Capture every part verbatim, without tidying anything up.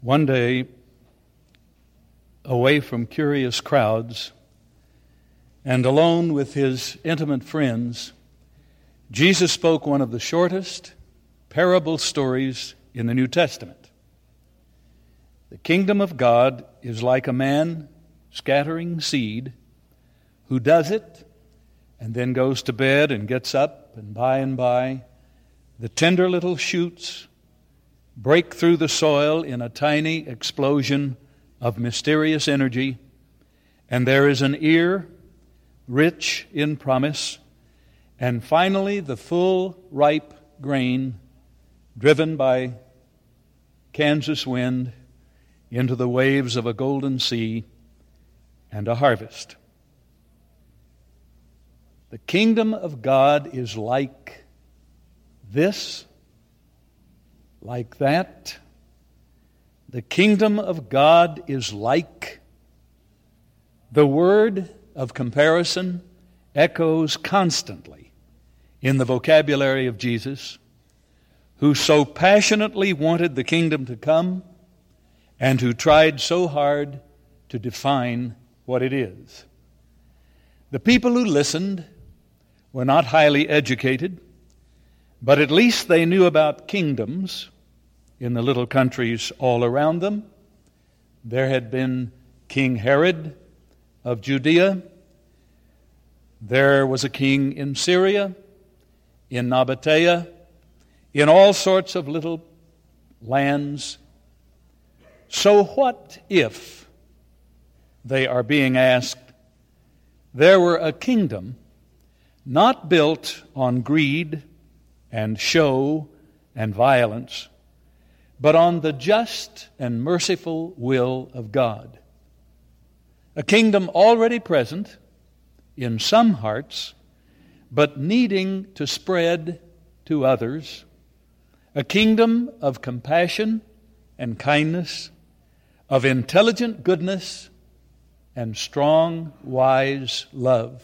One day, away from curious crowds and alone with his intimate friends, Jesus spoke one of the shortest parable stories in the New Testament. The kingdom of God is like a man scattering seed who does it and then goes to bed and gets up, and by and by the tender little shoots break through the soil in a tiny explosion of mysterious energy, and there is an ear rich in promise, and finally the full ripe grain driven by Kansas wind into the waves of a golden sea, and a harvest. The kingdom of God is like this, like that. The kingdom of God is like. The word of comparison echoes constantly in the vocabulary of Jesus, who so passionately wanted the kingdom to come and who tried so hard to define what it is. The people who listened were not highly educated, but at least they knew about kingdoms in the little countries all around them. There had been King Herod of Judea. There was a king in Syria, in Nabatea, in all sorts of little lands. So what if, they are being asked, there were a kingdom not built on greed and show and violence, but on the just and merciful will of God? A kingdom already present in some hearts, but needing to spread to others. A kingdom of compassion and kindness, of intelligent goodness and strong, wise love.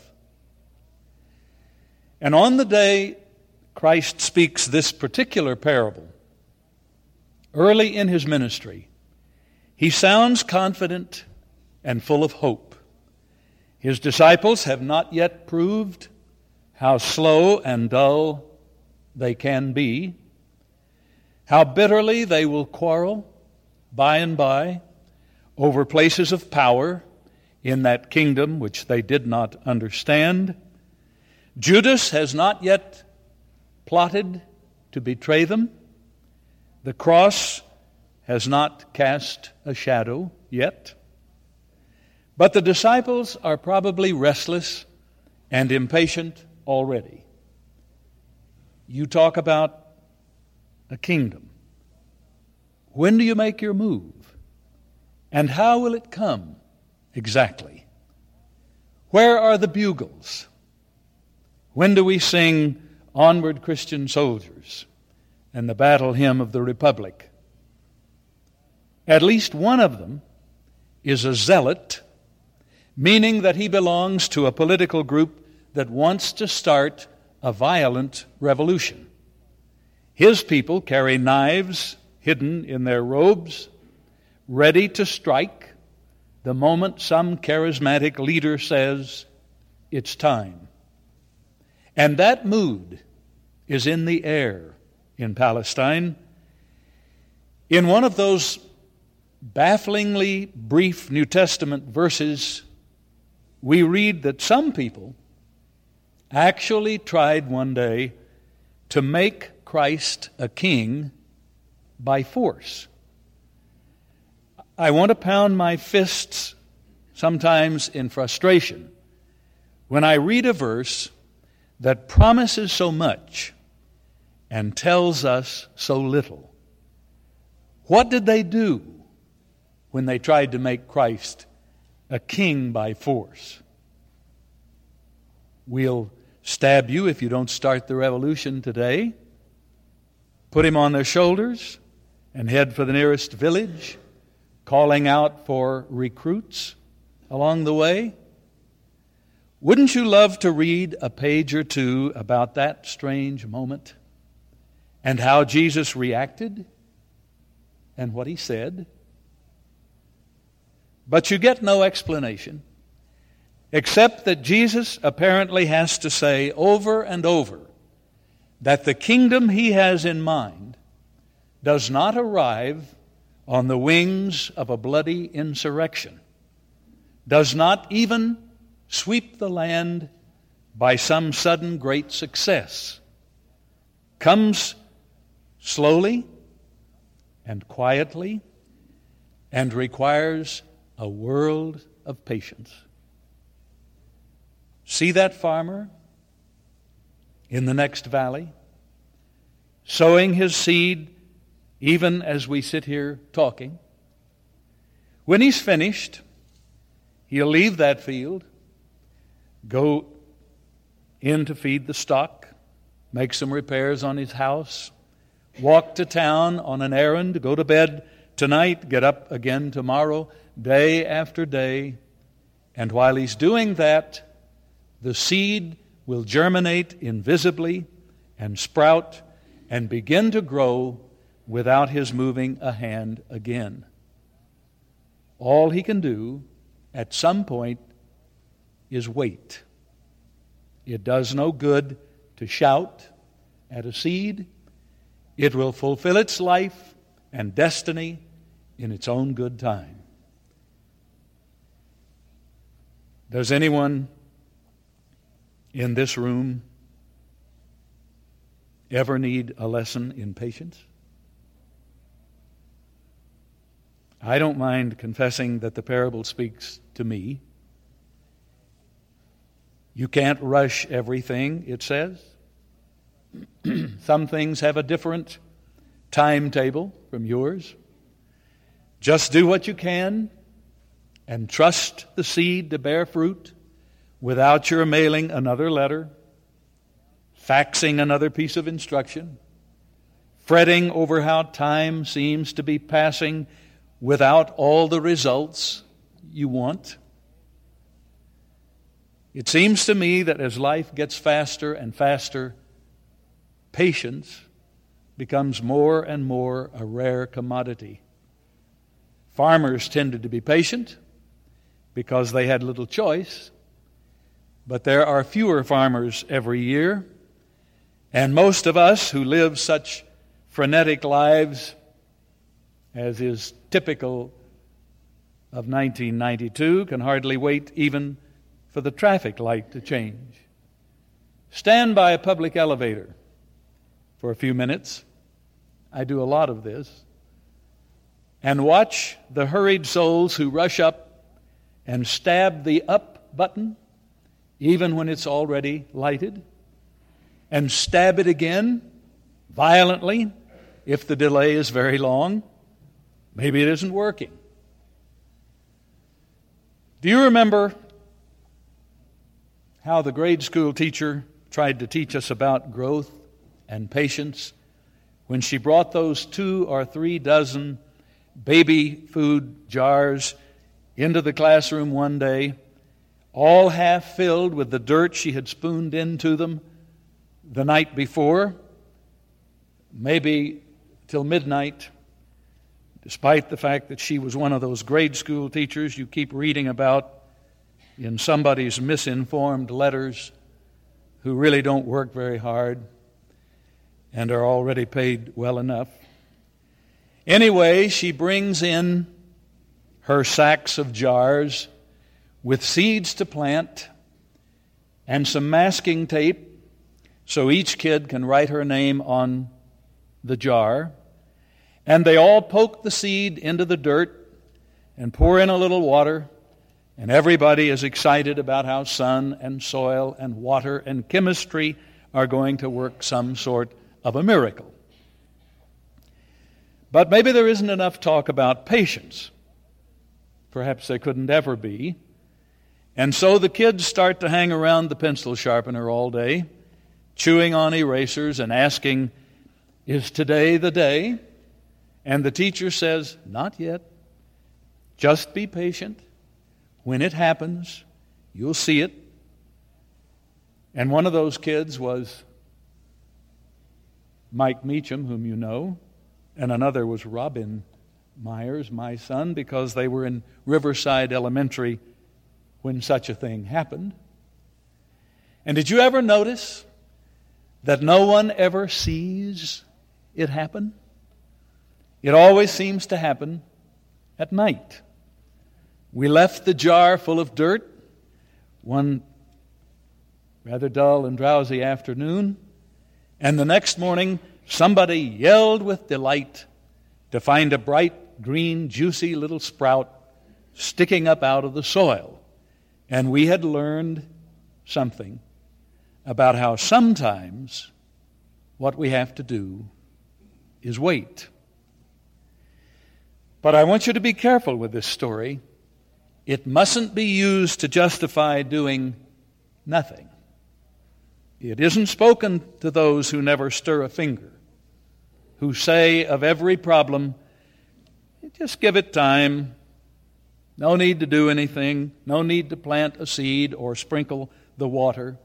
And on the day Christ speaks this particular parable, early in his ministry, he sounds confident and full of hope. His disciples have not yet proved how slow and dull they can be, how bitterly they will quarrel by and by over places of power in that kingdom which they did not understand. Judas has not yet plotted to betray them. The cross has not cast a shadow yet. But the disciples are probably restless and impatient already. You talk about a kingdom. When do you make your move? And how will it come exactly? Where are the bugles? When do we sing Onward, Christian Soldiers and the battle hymn of the Republic? At least one of them is a zealot, meaning that he belongs to a political group that wants to start a violent revolution. His people carry knives hidden in their robes, ready to strike the moment some charismatic leader says, it's time. And that mood is in the air in Palestine. In one of those bafflingly brief New Testament verses, we read that some people actually tried one day to make Christ a king by force. I want to pound my fists sometimes in frustration when I read a verse that promises so much and tells us so little. What did they do when they tried to make Christ a king by force? We'll stab you if you don't start the revolution today. Put him on their shoulders and head for the nearest village, calling out for recruits along the way. Wouldn't you love to read a page or two about that strange moment and how Jesus reacted and what he said? But you get no explanation, except that Jesus apparently has to say over and over that the kingdom he has in mind does not arrive on the wings of a bloody insurrection, does not even sweep the land by some sudden great success, comes slowly and quietly and requires a world of patience. See that farmer in the next valley, sowing his seed even as we sit here talking? When he's finished, he'll leave that field, go in to feed the stock, make some repairs on his house, walk to town on an errand, go to bed tonight, get up again tomorrow, day after day. And while he's doing that, the seed will germinate invisibly and sprout and begin to grow without his moving a hand again. All he can do at some point is wait. It does no good to shout at a seed. It will fulfill its life and destiny in its own good time. Does anyone in this room ever need a lesson in patience? I don't mind confessing that the parable speaks to me. You can't rush everything, it says. Some things have a different timetable from yours. Just do what you can and trust the seed to bear fruit without your mailing another letter, faxing another piece of instruction, fretting over how time seems to be passing without all the results you want. It seems to me that as life gets faster and faster, patience becomes more and more a rare commodity. Farmers tended to be patient because they had little choice, but there are fewer farmers every year, and most of us who live such frenetic lives as is typical of nineteen ninety-two can hardly wait even for the traffic light to change. Stand by a public elevator for a few minutes. I do a lot of this. And watch the hurried souls who rush up and stab the up button even when it's already lighted, and stab it again violently if the delay is very long. Maybe it isn't working. Do you remember how the grade school teacher tried to teach us about growth and patience when she brought those two or three dozen baby food jars into the classroom one day, all half filled with the dirt she had spooned into them the night before, maybe till midnight, despite the fact that she was one of those grade school teachers you keep reading about in somebody's misinformed letters who really don't work very hard and are already paid well enough. Anyway, she brings in her sacks of jars with seeds to plant and some masking tape so each kid can write her name on the jar. And they all poke the seed into the dirt and pour in a little water, and everybody is excited about how sun and soil and water and chemistry are going to work some sort of a miracle. But maybe there isn't enough talk about patience. Perhaps there couldn't ever be. And so the kids start to hang around the pencil sharpener all day, chewing on erasers and asking, "Is today the day?" And the teacher says, "Not yet. Just be patient. When it happens, you'll see it." And one of those kids was Mike Meacham, whom you know, and another was Robin Myers, my son, because they were in Riverside Elementary when such a thing happened. And did you ever notice that no one ever sees it happen? It always seems to happen at night. We left the jar full of dirt one rather dull and drowsy afternoon, and the next morning somebody yelled with delight to find a bright, green, juicy little sprout sticking up out of the soil. And we had learned something about how sometimes what we have to do is wait. But I want you to be careful with this story. It mustn't be used to justify doing nothing. It isn't spoken to those who never stir a finger, who say of every problem, just give it time. No need to do anything. No need to plant a seed or sprinkle the water.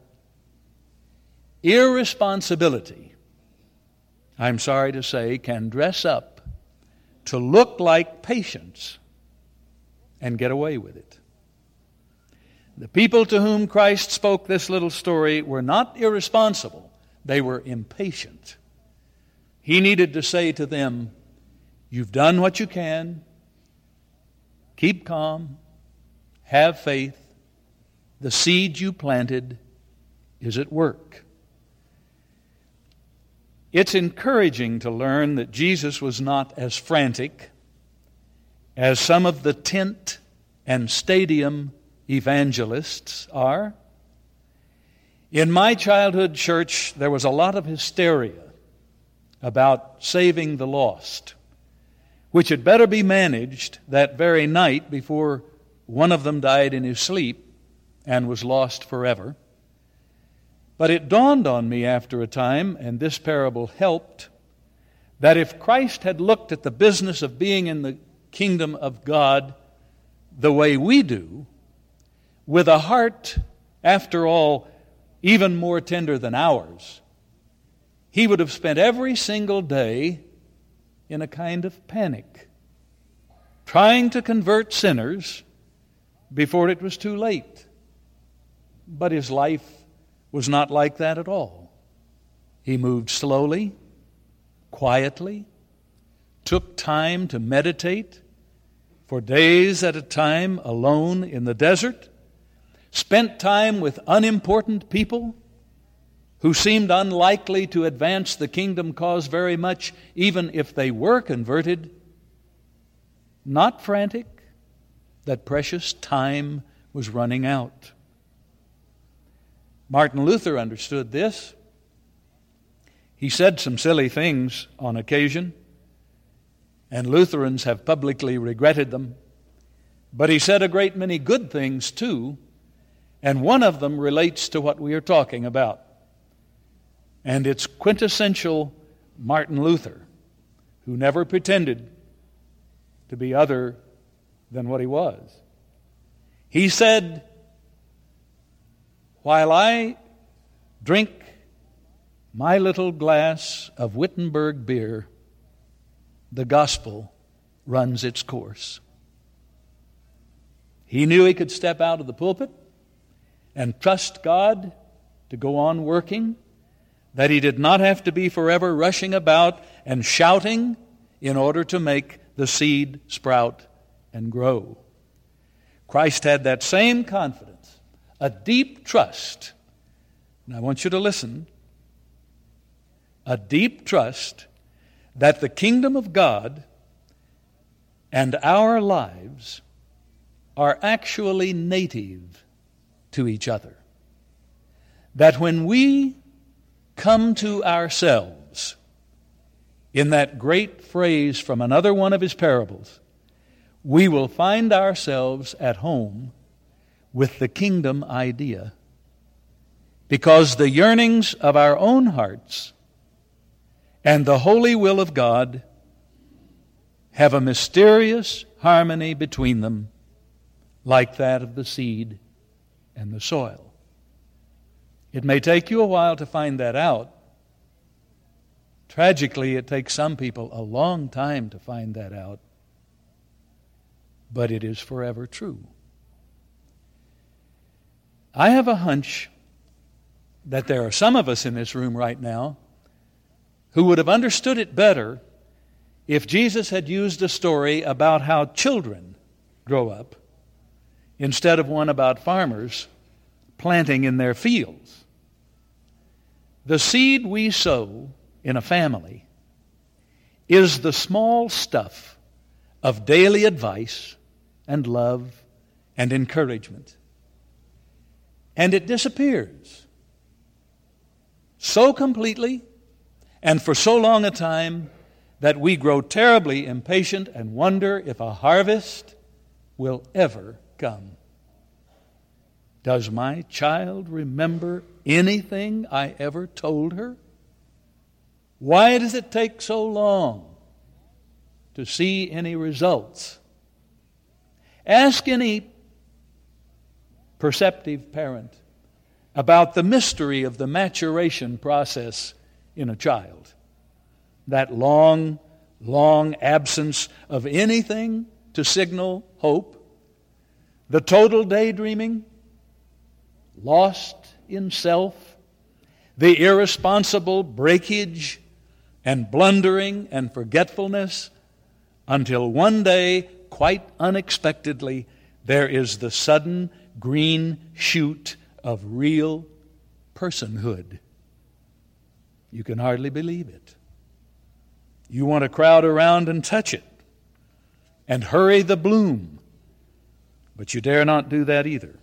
Irresponsibility, I'm sorry to say, can dress up to look like patience and get away with it. The people to whom Christ spoke this little story were not irresponsible. They were impatient. He needed to say to them, you've done what you can. Keep calm. Have faith. The seed you planted is at work. It's encouraging to learn that Jesus was not as frantic as some of the tent and stadium evangelists are. In my childhood church, there was a lot of hysteria about saving the lost, which had better be managed that very night before one of them died in his sleep and was lost forever. But it dawned on me after a time, and this parable helped, that if Christ had looked at the business of being in the kingdom of God the way we do, with a heart, after all, even more tender than ours, he would have spent every single day in a kind of panic, trying to convert sinners before it was too late. But his life was not like that at all. He moved slowly, quietly, took time to meditate for days at a time alone in the desert, spent time with unimportant people who seemed unlikely to advance the kingdom cause very much, even if they were converted. Not frantic that precious time was running out. Martin Luther understood this. He said some silly things on occasion, and Lutherans have publicly regretted them. But he said a great many good things too, and one of them relates to what we are talking about. And it's quintessential Martin Luther, who never pretended to be other than what he was. He said, while I drink my little glass of Wittenberg beer, the gospel runs its course. He knew he could step out of the pulpit and trust God to go on working, that he did not have to be forever rushing about and shouting in order to make the seed sprout and grow. Christ had that same confidence, a deep trust. And I want you to listen. A deep trust that the kingdom of God and our lives are actually native to each other. That when we come to ourselves, in that great phrase from another one of his parables, we will find ourselves at home with the kingdom idea, because the yearnings of our own hearts and the holy will of God have a mysterious harmony between them, like that of the seed and the soil. It may take you a while to find that out. Tragically, it takes some people a long time to find that out. but it is forever true. I have a hunch that there are some of us in this room right now who would have understood it better if Jesus had used a story about how children grow up instead of one about farmers planting in their fields. The seed we sow in a family is the small stuff of daily advice and love and encouragement. And it disappears so completely and for so long a time that we grow terribly impatient and wonder if a harvest will ever come. Does my child remember anything I ever told her? Why does it take so long to see any results? Ask any perceptive parent about the mystery of the maturation process in a child. That long, long absence of anything to signal hope. The total daydreaming, lost in self, the irresponsible breakage and blundering and forgetfulness, until one day, quite unexpectedly, there is the sudden green shoot of real personhood. You can hardly believe it. You want to crowd around and touch it and hurry the bloom, but you dare not do that either.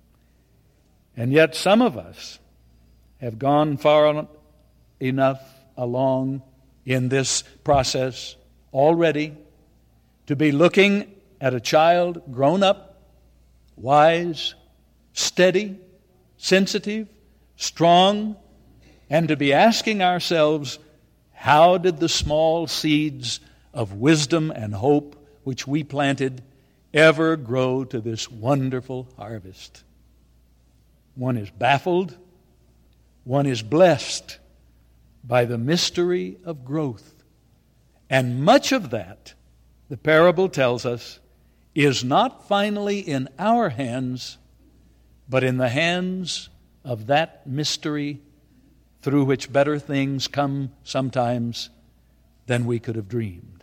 And yet some of us have gone far enough along in this process already to be looking at a child grown up, wise, steady, sensitive, strong, and to be asking ourselves, how did the small seeds of wisdom and hope which we planted ever grow to this wonderful harvest? One is baffled, one is blessed by the mystery of growth. And much of that, the parable tells us, is not finally in our hands, but in the hands of that mystery through which better things come sometimes than we could have dreamed.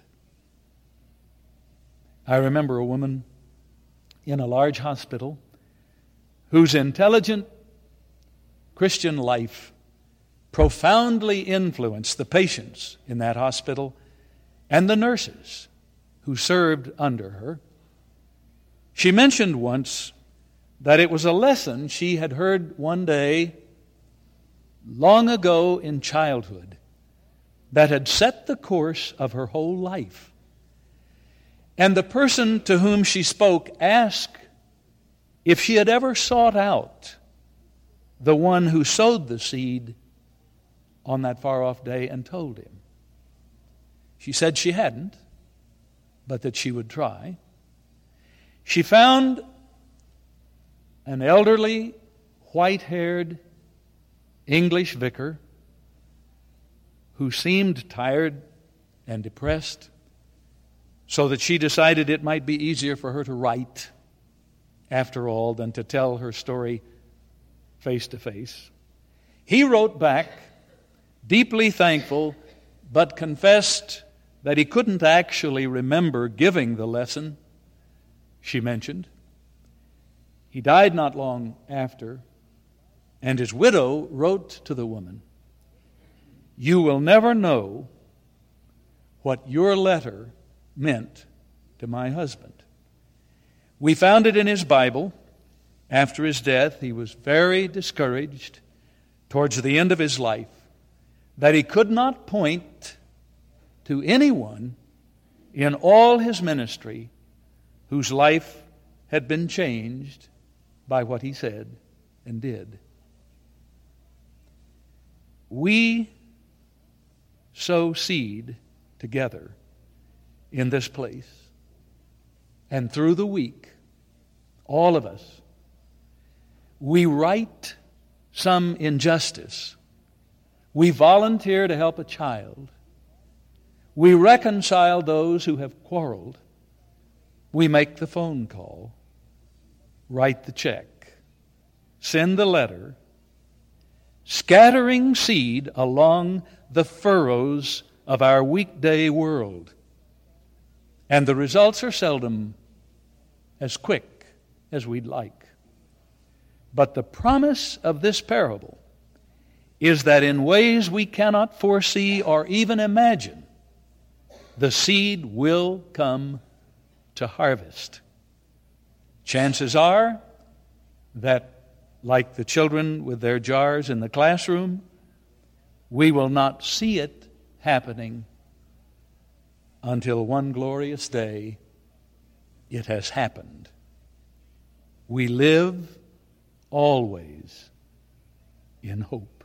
I remember a woman in a large hospital whose intelligent Christian life profoundly influenced the patients in that hospital and the nurses who served under her. She mentioned once that it was a lesson she had heard one day long ago in childhood that had set the course of her whole life. And the person to whom she spoke asked if she had ever sought out the one who sowed the seed on that far-off day and told him. She said she hadn't, but that she would try. She found an elderly, white-haired English vicar who seemed tired and depressed, so that she decided it might be easier for her to write, after all, than to tell her story face to face. He wrote back, deeply thankful, but confessed that he couldn't actually remember giving the lesson she mentioned. He died not long after, and his widow wrote to the woman, "You will never know what your letter meant to my husband." We found it in his Bible. After his death, he was very discouraged towards the end of his life that he could not point to anyone in all his ministry whose life had been changed by what he said and did. We sow seed together in this place. And through the week, all of us, we right some injustice. We volunteer to help a child. We reconcile those who have quarreled. We make the phone call, write the check, send the letter, scattering seed along the furrows of our weekday world. And the results are seldom as quick as we'd like. But the promise of this parable is that in ways we cannot foresee or even imagine, the seed will come to harvest. Chances are that, like the children with their jars in the classroom, we will not see it happening until one glorious day it has happened. We live always in hope.